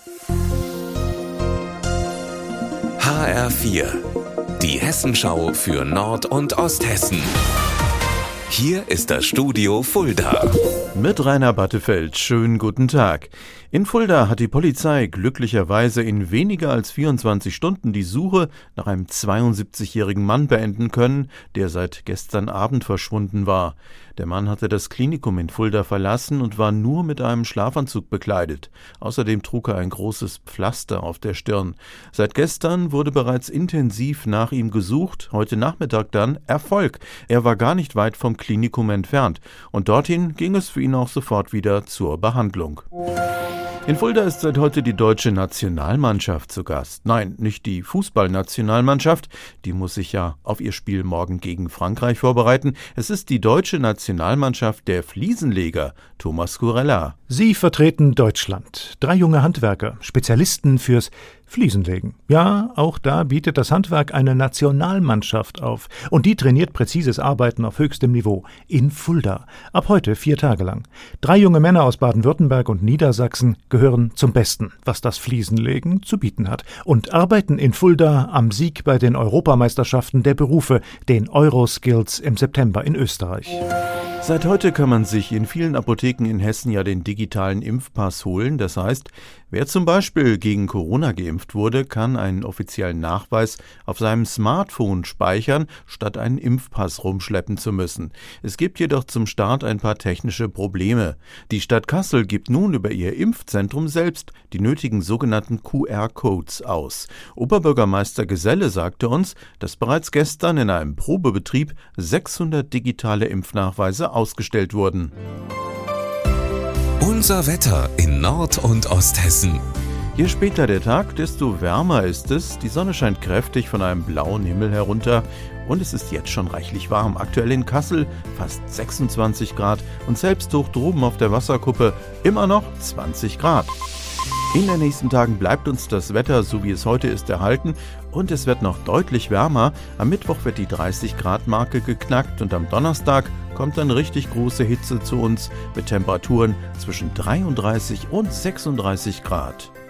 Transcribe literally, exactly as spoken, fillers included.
H R vier, die Hessenschau für Nord- und Osthessen. Hier ist das Studio Fulda. Mit Rainer Battefeld, schönen guten Tag. In Fulda hat die Polizei glücklicherweise in weniger als vierundzwanzig Stunden die Suche nach einem zweiundsiebzigjährigen Mann beenden können, der seit gestern Abend verschwunden war. Der Mann hatte das Klinikum in Fulda verlassen und war nur mit einem Schlafanzug bekleidet. Außerdem trug er ein großes Pflaster auf der Stirn. Seit gestern wurde bereits intensiv nach ihm gesucht, heute Nachmittag dann Erfolg. Er war gar nicht weit vom Klinikum entfernt und dorthin ging es für ihn auch sofort wieder zur Behandlung. In Fulda ist seit heute die deutsche Nationalmannschaft zu Gast. Nein, nicht die Fußballnationalmannschaft, die muss sich ja auf ihr Spiel morgen gegen Frankreich vorbereiten. Es ist die deutsche Nationalmannschaft der Fliesenleger, Thomas Kurella. Sie vertreten Deutschland. Drei junge Handwerker, Spezialisten fürs Fliesenlegen. Ja, auch da bietet das Handwerk eine Nationalmannschaft auf. Und die trainiert präzises Arbeiten auf höchstem Niveau. In Fulda. Ab heute vier Tage lang. Drei junge Männer aus Baden-Württemberg und Niedersachsen gehören zum Besten, was das Fliesenlegen zu bieten hat. Und arbeiten in Fulda am Sieg bei den Europameisterschaften der Berufe, den Euroskills im September in Österreich. Seit heute kann man sich in vielen Apotheken in Hessen ja den digitalen Impfpass holen. Das heißt, wer zum Beispiel gegen Corona geimpft wurde, kann einen offiziellen Nachweis auf seinem Smartphone speichern, statt einen Impfpass rumschleppen zu müssen. Es gibt jedoch zum Start ein paar technische Probleme. Die Stadt Kassel gibt nun über ihr Impfzentrum selbst die nötigen sogenannten Q R-Codes aus. Oberbürgermeister Geselle sagte uns, dass bereits gestern in einem Probebetrieb sechshundert digitale Impfnachweise ausgestellt wurden. Unser Wetter in Nord- und Osthessen. Je später der Tag, desto wärmer ist es. Die Sonne scheint kräftig von einem blauen Himmel herunter und es ist jetzt schon reichlich warm. Aktuell in Kassel fast sechsundzwanzig Grad und selbst hoch droben auf der Wasserkuppe immer noch zwanzig Grad. In den nächsten Tagen bleibt uns das Wetter, so wie es heute ist, erhalten und es wird noch deutlich wärmer. Am Mittwoch wird die dreißig Grad Marke geknackt und am Donnerstag kommt dann richtig große Hitze zu uns mit Temperaturen zwischen dreiunddreißig und sechsunddreißig Grad.